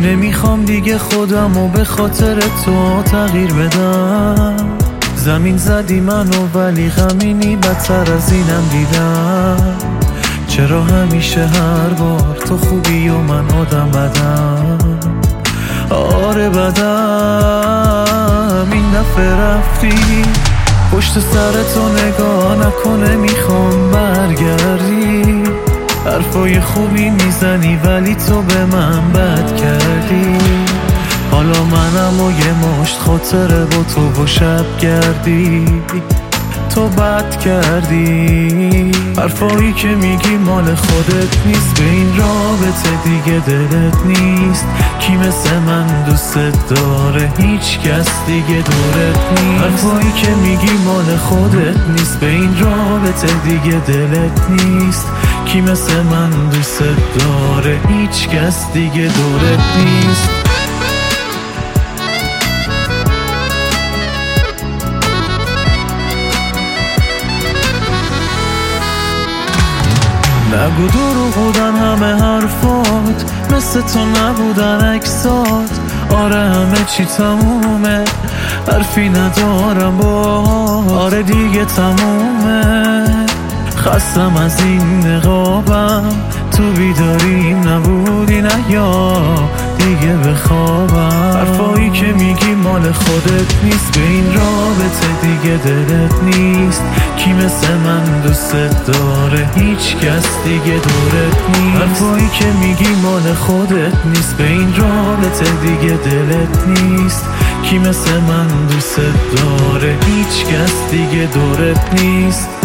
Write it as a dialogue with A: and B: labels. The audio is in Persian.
A: نمیخوام دیگه خودمو به خاطر تو تغییر بدم. زمین زدی منو ولی غمینی بدتر از اینم دیدم. چرا همیشه هر بار تو خوبی و من آدم بدم؟ آره بدم. این دفعه رفتی پشت سرتو نگاه نکنه، میخوام برگردی. حرفای خوبی میزنی ولی تو به من بد کردی. حالا منم و یه مشت خاطره با تو و شب گردی. تو بد کردی. حرفایی که میگی مال خودت نیست، به این رابطه دیگه دلت نیست. کی مثل من دوست داره؟ هیچ کس دیگه دورت نیست. حرفایی که میگی مال خودت نیست، به این رابطه دیگه دلت نیست. کی مثل من دوست داره؟ هیچ کس دیگه دورت نیست. نگو دروغ بودن همه حرفات، مثل تو نبودن عکسات. آره همه چی تمومه، حرفی ندارم باهات. آره دیگه تمومه، خستم از این نقابم. تو بیداریم نبودی نه یا دیگه بخوابم. حرفایی که میگی مال خودت نیست، به این رابطه دیگه دلت نیست. کی مثل من دوست داره؟ هیچ کس دیگه دورت نیست. حرفایی که میگی مال خودت نیست، به این رابطه دیگه دلت نیست. کی مثل من دوست داره؟ هیچ کس دیگه دورت نیست.